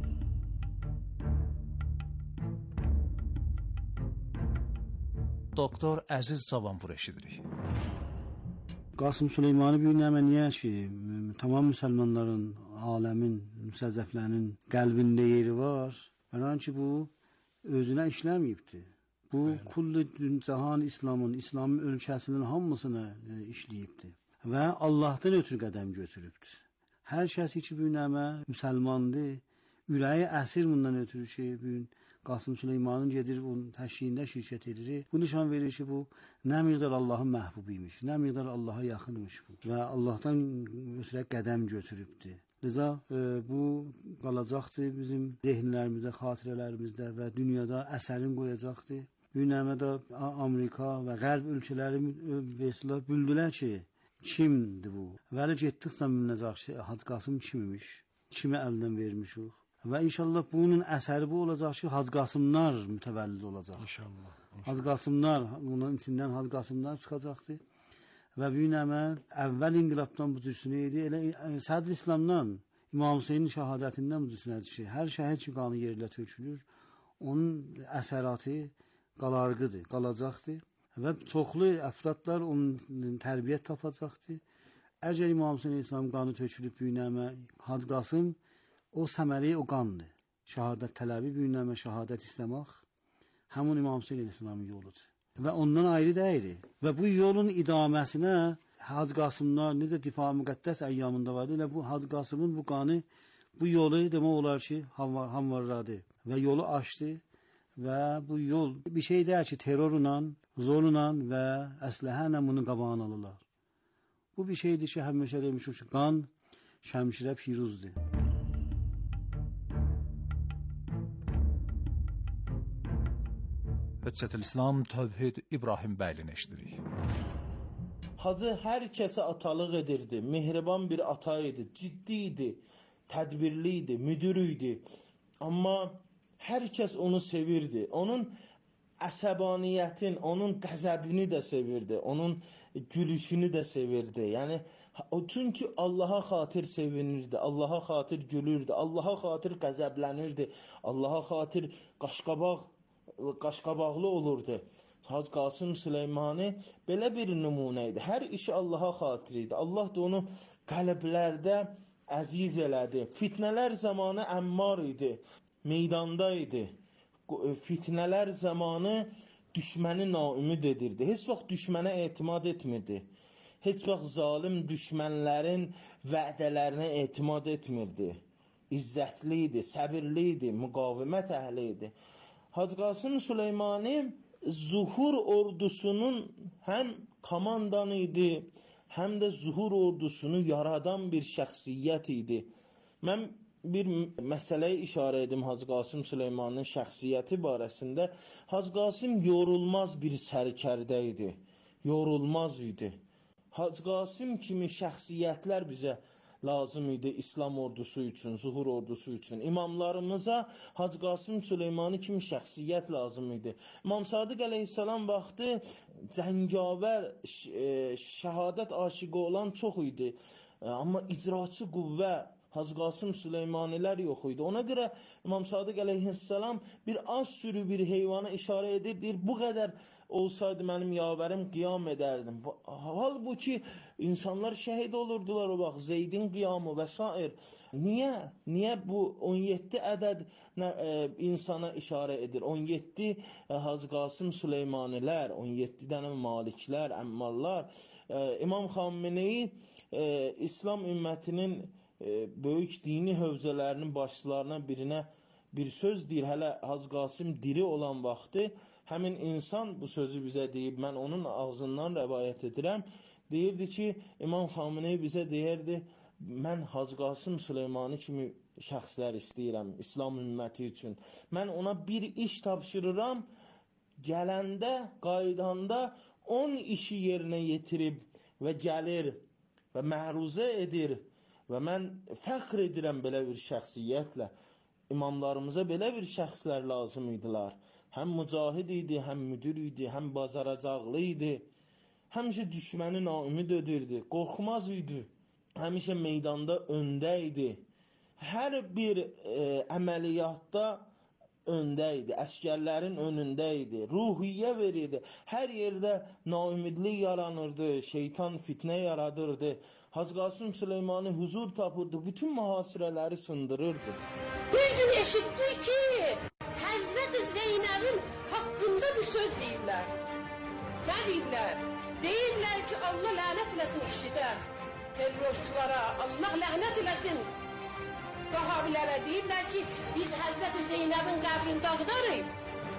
Doktor Əziz Cavanpur eşidirik. Qasım Süleymanı bir nəməniyə ki, tamam müsəlmanların, aləmin, müsəzzəflərinin qəlbində yeri var. Mənan ki, bu özünə işləməyibdir. Bu, kulli cahan İslamın ölkəsinin hamısını işləyibdir. Və Allahdan ötürü qədəm götürübdür. Hər kəsi ki, bu nəmə müsəlmandır, ürəyi əsir bundan ötürü ki, bu Qasım Süleymanın gedir, onun təşkiyində şirkət edir. Bu nişan verir ki, bu nə miqdar Allahın məhbubiymiş, nə miqdar Allaha yaxınmış bu. Və Allahdan ötürü qədəm götürübdür. Liza bu qalacaqdır bizim zehnlərimizdə, xatirələrimizdə və dünyada əsərin qoyacaqdır. Günəmədə Amerika və Qərb ölkələri mesela bildilər ki, kimdir bu? Vəli getdikcə bilinəcək ki, Hacı Qasım kimmiş, kimi əldən vermişik. Və inşallah bunun əsəri bu olacaq ki, Hacı Qasımlar mütəvəllid olacaq. İnşallah. Hacı Qasımlar, bunun içindən Hacı Qasımlar çıxacaqdır. Və Günəmə əvvəl inqilabdan bu cüsünə idi. Elə Sədr İslamdan, İmam Hüseynin şəhadətindən bu cüsünədir ki, hər şəhid ki, qanı yerlə tökülür, onun əsəratı qalarqıdır, qalacaqdır və çoxlu əfradlar onun tərbiyyət tapacaqdır. Əgər İmam Hüseyin İslam qanı tökülüb Günəmə, Hacı Qasım o səməri, o qandır. Şəhadət tələbi Günəmə, şəhadət istəmək həmin İmam Hüseyin İslamın yoludur. Və ondan ayrı deyil. Və bu yolun idaməsinə Hacı Qasımlar necə difa müqəddəs əyyamında vardı, elə bu Hacı Qasımın bu qanı, bu yolu demək olar ki, hamvarladı və yolu açdı. Və bu yol bir şey deyil ki, terrorla, zorla və əsləhənlə bunu qabağını alırlar. Bu bir şeydir ki, həmişə demişim ki, qan şəmşirə piruzdur. Hüccətül-İslam Tövhid İbrahim bəylini eşidirik. Hacı hər kəsə atalıq edirdi, mehriban bir ata idi, ciddi idi, tədbirli idi, müdür idi. Amma hər kəs onu sevirdi. Onun əsəbaniyyətin, onun qəzəbini də sevirdi. Onun gülüşünü də sevirdi. Yəni, çünki Allaha xatir sevinirdi, Allaha xatir gülürdü, Allaha xatir qəzəblənirdi, Allaha xatir qaşqabaqlı olurdu. Hacı Qasım Süleymani belə bir nümunə idi. Hər işi Allaha xatir idi. Allah da onu qəlblərdə əziz elədi. Fitnələr zamanı əmmar idi. Meydanda idi. Fitnələr zamanı düşməni naümid edirdi. Heç vaxt düşmənə etimad etmirdi. Heç vaxt zalim düşmənlərin vədələrinə etimad etmirdi. İzzətli idi, səbirli idi, müqavimət əhli idi. Hacı Qasım Süleymani Zuhur ordusunun həm komandanı idi, həm də Zuhur ordusunu yaradan bir şəxsiyyət idi. Mən bir məsələyə işarə edim Hacı Qasım Süleymanın şəxsiyyəti barəsində. Hacı Qasım yorulmaz bir sərkərdə idi, yorulmaz idi. Hacı Qasım kimi şəxsiyyətlər bizə lazım idi İslam ordusu üçün, Zuhur ordusu üçün. İmamlarımıza Hacı Qasım Süleymani kimi şəxsiyyət lazım idi. İmam Sadiq əleyhissalam vaxtı cəngavər, şəhadət aşiqi olan çox idi. Amma icraçı qüvvə Hacı Qasım Süleymanilər yox idi. Ona görə İmam Sadiq əleyhissalam bir az sürü bir heyvana işarə edir, deyir, bu qədər olsaydı mənim yavərim qiyam edərdim. Halbuki insanlar şəhid olurdular o vaxt, Zeydin qiyamı və s. Niyə bu 17 ədəd insana işarə edir? 17 Hacı Qasım Süleymanilər, 17 dənə maliklər, əmmarlar. İmam Xameneyi İslam ümmətinin böyük dini hövzələrinin başçılarına birinə bir söz deyir, hələ Hacı Qasım diri olan vaxtı, həmin insan bu sözü bizə deyib, mən onun ağzından rəvayət edirəm, deyirdi ki, İmam Xameneyi bizə deyirdi, mən Hacı Qasım Süleymani kimi şəxslər istəyirəm İslam ümməti üçün. Mən ona bir iş tapşırıram, gələndə, qaydanda 10 işi yerinə yetirib və gəlir və məhruzə edir və mən fəxr edirəm belə bir şəxsiyyətlə. İmamlarımıza belə bir şəxslər lazım idilər. Həm mücahid idi, həm müdür idi, həm bazaracaqlı idi. Həmişə düşməni naümid edirdi, qorxmaz idi. Həmişə meydanda öndə idi. Hər bir əməliyyatda öndə idi, əskərlərin önündə idi, ruhiyyə verirdi. Hər yerdə naümidlik yaranırdı, şeytan fitnə yaradırdı. Hacı Qasım Süleymani huzur tapırdı, bütün mühasirələri sındırırdı. Bir gün eşitdik ki, Həzrət-i Zeynəbin haqqında bir söz deyirlər. Nə deyirlər? Deyirlər ki, Allah lənət eləsin işidə. Terrorçulara Allah lənət eləsin. Vahabilərə deyirlər ki, biz Həzrət-i Zeynəbin qəbrini dağıdarıq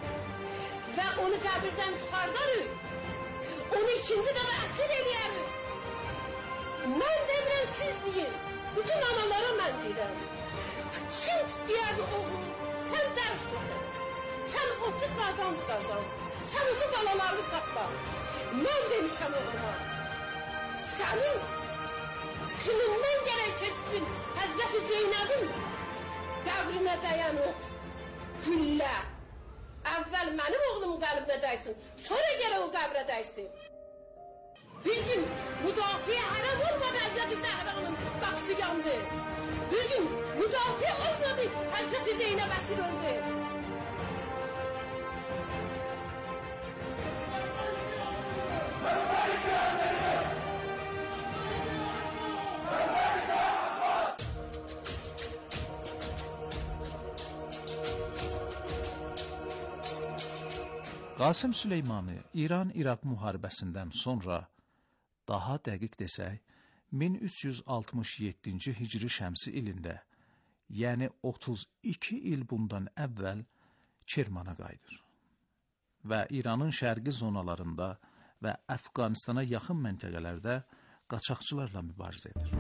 və onu qəbirdən çıxardarıq. Onu ikinci dəfə əsir eləyərik. Mən demirəm, siz deyin. Bütün analara mən deyirəm. Kim deyərdi oğul, sən dərslidir. Sən otu qazanc qazan. Sən otu balalarını saxla. Mən demişəm oğluma. Sənin sinindən gərək keçsin Həzrəti Zeynəbin qəbrinə dəyən o güllə. Əvvəl mənim oğlumun qəlbinə dəysin, sonra gərək o qəbrə dəysin. Bir gün müdafiə hərəm olmadı Həzrəti Zəhranın qapısı yandı. Bir gün müdafiə olmadı Həzrəti Zeynəb əsir öldü. Qasım Süleymanı İran-İraq müharibəsindən sonra, daha dəqiq desək, 1367-ci hicri şəmsi ilində, yəni 32 il bundan əvvəl Kermana qayıdır və İranın şərqi zonalarında və Əfqanistana yaxın məntəqələrdə qaçaqçılarla mübarizə edir.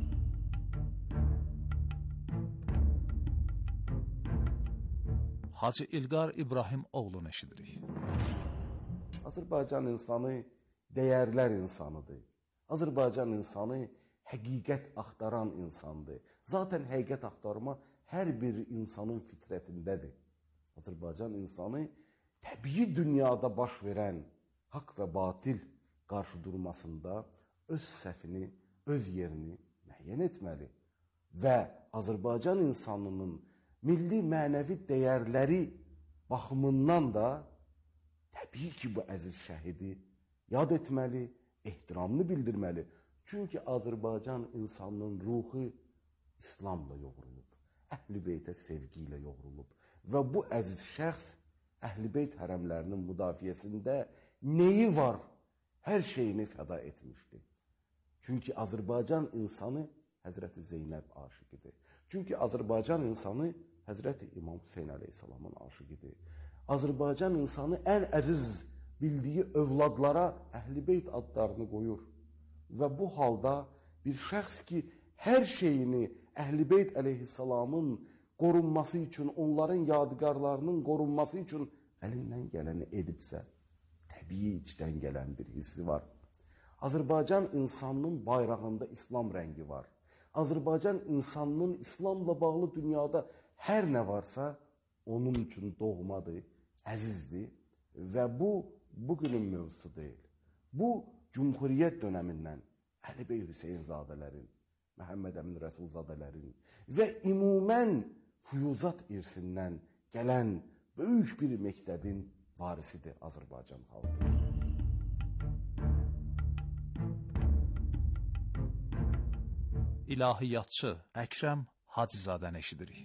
Hacı İlqar İbrahim oğlunu eşidirik. Azərbaycan insanı dəyərlər insanıdır. Azərbaycan insanı həqiqət axtaran insandır. Zaten həqiqət axtarma hər bir insanın fitrətindədir. Azərbaycan insanı təbii dünyada baş verən haqq və batil qarşı durmasında öz səhvini, öz yerini müəyyən etməli və Azərbaycan insanının milli mənəvi dəyərləri baxımından da təbii ki, bu əziz şəhidi yad etməli, ehtiramını bildirməli. Çünki Azərbaycan insanının ruhu İslamla yoğrulub, Əhl-i Beytə sevgi ilə yoğrulub və bu əziz şəxs Əhl-i Beyt hərəmlərinin müdafiəsində neyi var, hər şeyini fəda etmişdir. Çünki Azərbaycan insanı Həzrəti Zeynəb aşiqidir. Çünki Azərbaycan insanı Həzrəti İmam Hüseyin əleyhissalamın aşiqidir. Azərbaycan insanı ən əziz bildiyi övladlara Əhl-i Beyt adlarını qoyur. Və bu halda bir şəxs ki, hər şeyini Əhl-i Beyt əleyhissalamın qorunması üçün, onların yadigarlarının qorunması üçün əlindən gələni edibsə, təbii içdən gələn bir hissi var. Azərbaycan insanının bayrağında İslam rəngi var. Azərbaycan insanının İslamla bağlı dünyada hər nə varsa, onun üçün doğmadır, əzizdir və bu, bugünün mövzusu deyil. Bu, Cumhuriyyət dönəmindən Əli Bey Hüseynzadələrin, Məhəmməd Əmin Rəsulzadələrin və ümumən Füyuzat irsindən gələn böyük bir məktəbin varisidir Azərbaycan xalqı. İlahiyyatçı Əkrəm Hacızadəni eşidirik.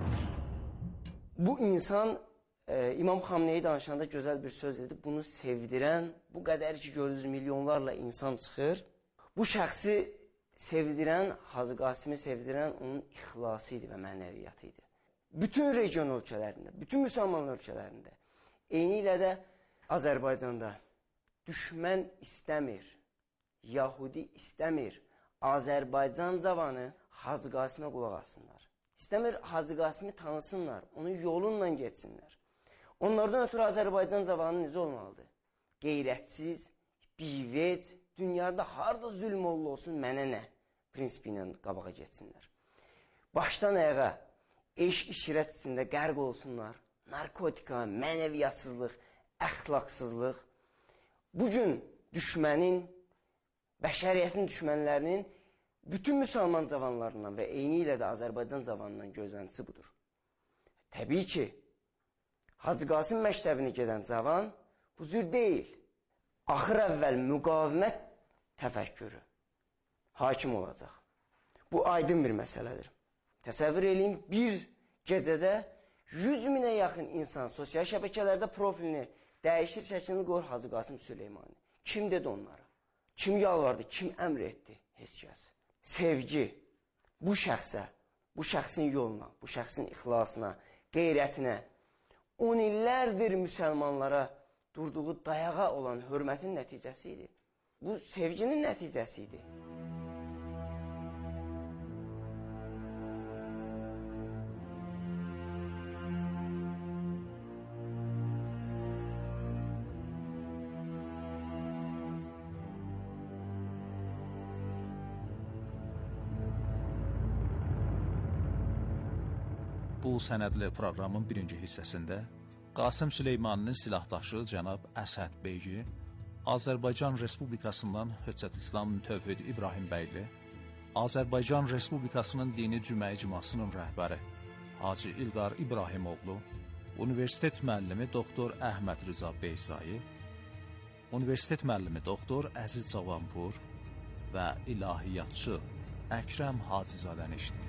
Bu insan İmam Xamneyi danışanda gözəl bir söz dedi. Bunu sevdirən, bu qədər ki görürüz milyonlarla insan çıxır. Bu şəxsi sevdirən, Hacı Qasimi sevdirən onun ixlası idi və mənəviyyatı idi. Bütün region ölkələrində, bütün müsəlman ölkələrində, eyni ilə də Azərbaycanda düşmən istəmir, Yahudi istəmir, Azərbaycan cavanı Hacı Qasimə qulaq assınlar. İstəmir Hacı Qasimi tanısınlar, onun yolunla geçsinlər. Onlardan ötürü Azərbaycan cavanı necə olmalıdır? Qeyrətsiz, bivec, dünyada harada zülm olsun, mənə nə? Prinsipi ilə qabağa geçsinlər. Başdan ayağa eşq işrət içində qərq olsunlar, narkotika, mənəviyyatsızlıq, əxlaqsızlıq. Bugün düşmənin, bəşəriyyətin düşmənlərinin bütün müsəlman cavanlarından və eyni ilə də Azərbaycan cavanından gözləntisi budur. Təbii ki, Hacı Qasim məktəbini gedən cavan bu cür deyil. Axır əvvəl müqavimət təfəkkürü hakim olacaq. Bu aydın bir məsələdir. Təsəvvür edin, bir gecədə 100 minə yaxın insan sosial şəbəkələrdə profilini dəyişir, şəklini qoyur Hacı Qasim Süleymani. Kim dedi onlara? Kim yalvardı, kim əmr etdi? Heç kəs. Sevgi bu şəxsə, bu şəxsin yoluna, bu şəxsin ixlasına, qeyrətinə, 10 illərdir müsəlmanlara durduğu dayağa olan hörmətin nəticəsi idi. Bu sevginin nəticəsi idi. Bu sənədli proqramın birinci hissəsində Qasım Süleymaninin silahdaşı cənab Əsəd Beygi, Azərbaycan Respublikasından Höccət İslam Tövhid İbrahim bəyli, Azərbaycan Respublikasının Dini Cümə İcmasının rəhbəri Hacı İlqar İbrahimoğlu, Universitet müəllimi Doktor Əhməd Rıza Beyzai, Universitet müəllimi Doktor Əziz Cavanpur və ilahiyyatçı Əkrəm Hacızadəni eşitdik.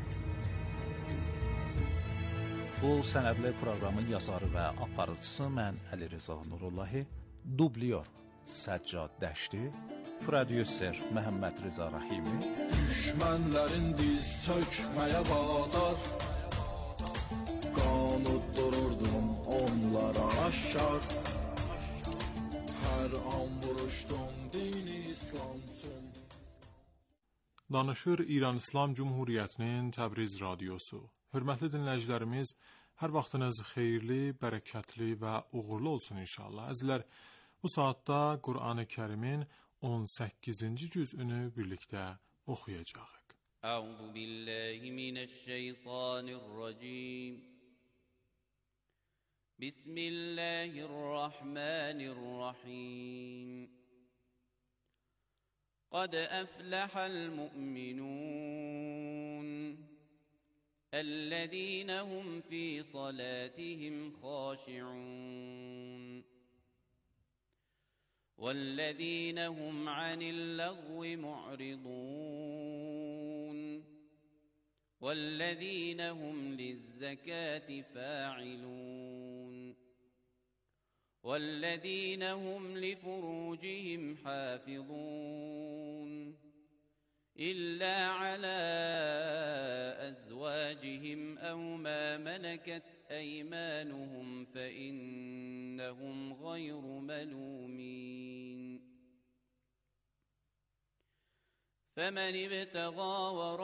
Bu sənədli proqramın yazarı və aparıcısı mən Əli Rıza Nurullahi, dublyor Səccad Dəşti, prodüser Məhəmməd Rıza Rahimi. Düşmənlərin diz sökməyə vadar, qanut dururdum onlara aşkar. Hər an vuruşdum dini İslam üçün. Danışır İran İslam Cumhuriyyətinin Təbriz radiosu. Hörmətli dinləyicilərimiz, hər vaxtınız xeyirli, bərəkətli və uğurlu olsun inşallah. Əzizlər, bu saatda Qur'an-ı Kərimin 18-ci cüzünü birlikdə oxuyacağıq. Əuzu billahi mineşşeytanirracim. Bismillahirrahmanirrahim. Qad əfləhəl mü'minun. الذين هم في صلاتهم خاشعون والذين هم عن اللغو معرضون والذين هم للزكاة فاعلون والذين هم لفروجهم حافظون إلا على أزواجهم أو ما ملكت أيمانهم فإنهم غير ملومين فمن ابتغى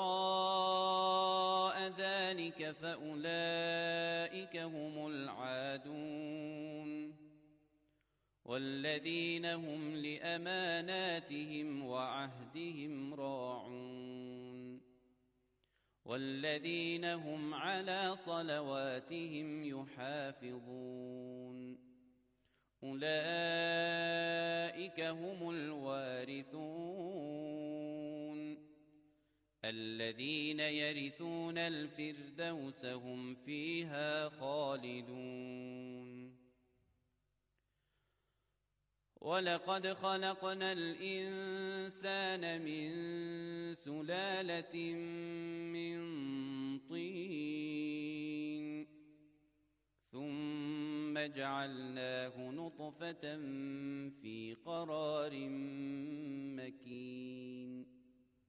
وراء ذلك فأولئك هم العادون والذين هم لأماناتهم وعهدهم راعون والذين هم على صلواتهم يحافظون أولئك هم الوارثون الذين يرثون الفردوس هم فيها خالدون ولقد خلقنا الإنسان من سلالة من طين ثم جعلناه نطفة في قرار مكين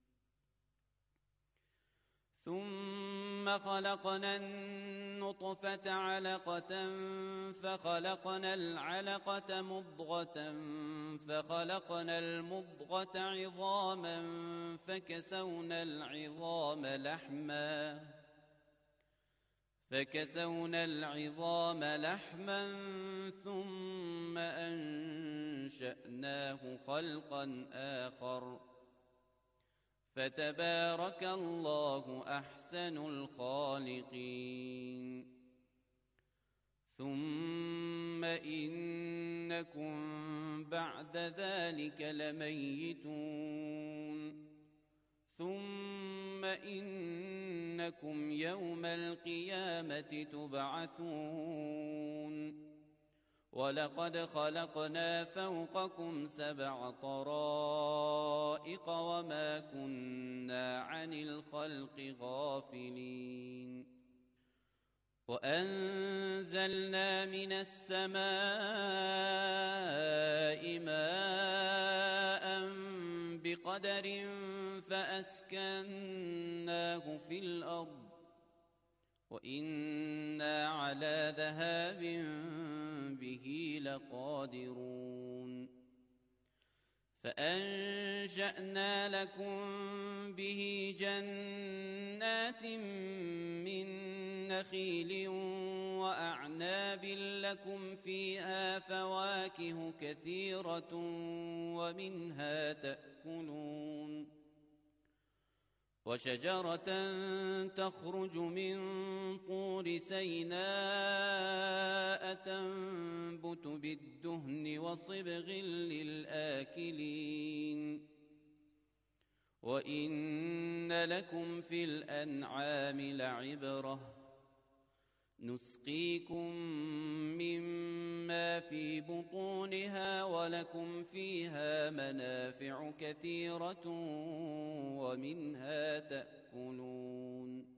ثم خلقنا النطفة علقة فخلقنا العلقة مضغة فخلقنا المضغة عظاما فكسونا العظام لحما ثم أنشأناه خلقا آخر فتبارك الله أحسن الخالقين ثم إنكم بعد ذلك لميتون ثم إنكم يوم القيامة تبعثون ولقد خلقنا فوقكم 7 طرائق وما كنا عن الخلق غافلين وأنزلنا من السماء ماء بقدر فأسكناه في الأرض وإنا على ذهاب به لقادرون فأنشأنا لكم به جنات من نخيل وأعناب لكم فيها فواكه كثيرة ومنها تأكلون وشجرة تخرج من طور سيناء تنبت بالدهن وصبغ للآكلين وإن لكم في الأنعام لعبرة نسقيكم مما في بطونها ولكم فيها منافع كثيرة ومنها تأكلون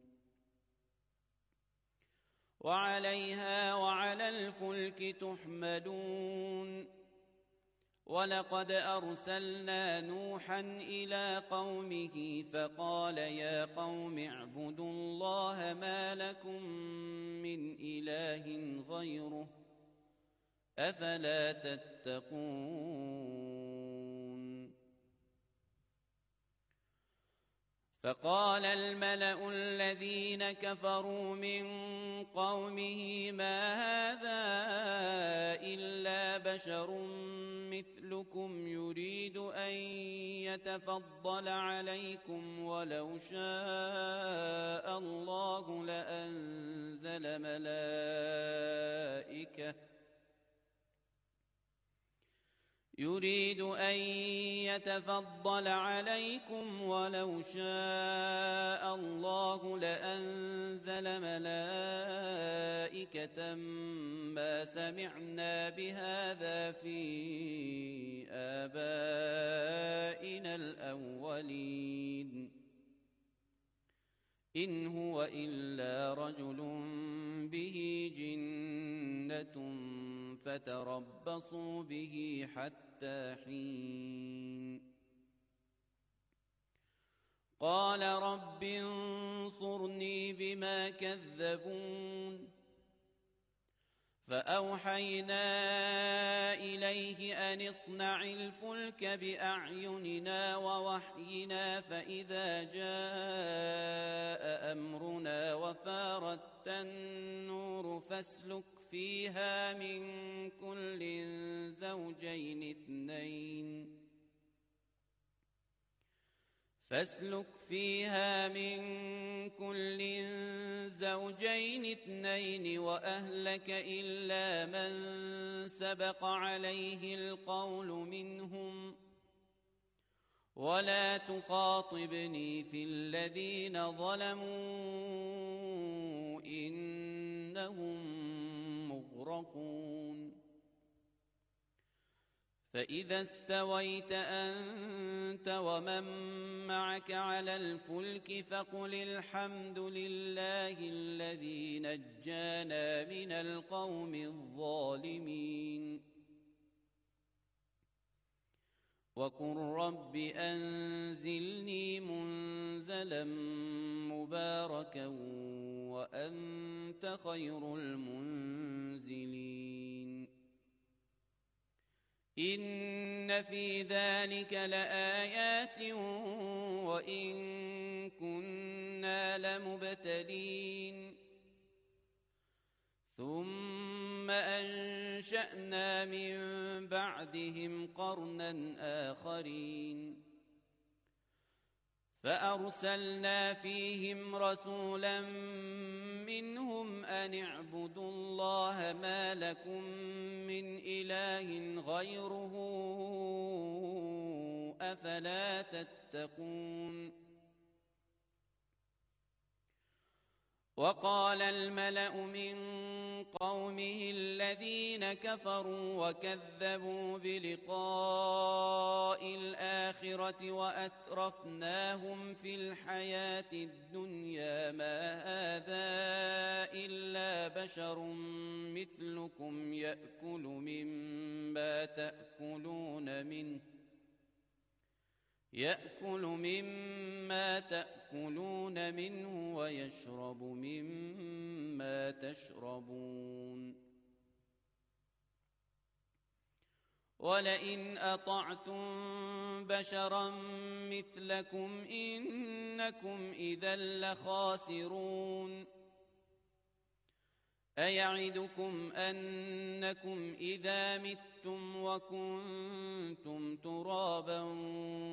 وعليها وعلى الفلك تحملون ولقد أرسلنا نوحا إلى قومه فقال يا قوم اعبدوا الله ما لكم من إله غيره أفلا تتقون فقال الملأ الذين كفروا من قومه ما هذا إلا بشر مثلكم يريد أن يتفضل عليكم ولو شاء الله لأنزل ملائكة يريد أن يتفضل عليكم ولو شاء الله لأنزل ملائكة ما سمعنا بهذا في آبائنا الأولين إن هو إلا رجل به جنة فتربصوا به حتى حين قال رب انصرني بما كذبون فأوحينا إليه أن اصنع الفلك بأعيننا ووحينا فإذا جاء أمرنا وفارت النور فاسلك فيها من كل زوجين اثنين وأهلك إلا من سبق عليه القول منهم ولا تخاطبني في الذين ظلموا إنهم مغرقون فإذا استويت أنت ومن معك على الفلك فقل الحمد لله الذي نجانا من القوم الظالمين وقل رب أنزلني منزلا مباركا وأنت خير المنزلين إن في ذلك لآيات وإن كنا لمبتلين ثم أنشأنا من بعدهم قرنا آخرين فأرسلنا فيهم رسولا منهم أن اعبدوا الله ما لكم من إله غيره أفلا تتقون وقال الملأ من قومه الذين كفروا وكذبوا بلقاء الآخرة وأترفناهم في الحياة الدنيا ما هذا إلا بشر مثلكم يأكل مما تأكلون منه ويشرب مما تشربون ولئن أطعتم بشرا مثلكم إنكم إذا لخاسرون أيعدكم أنكم إذا متم وكنتم ترابا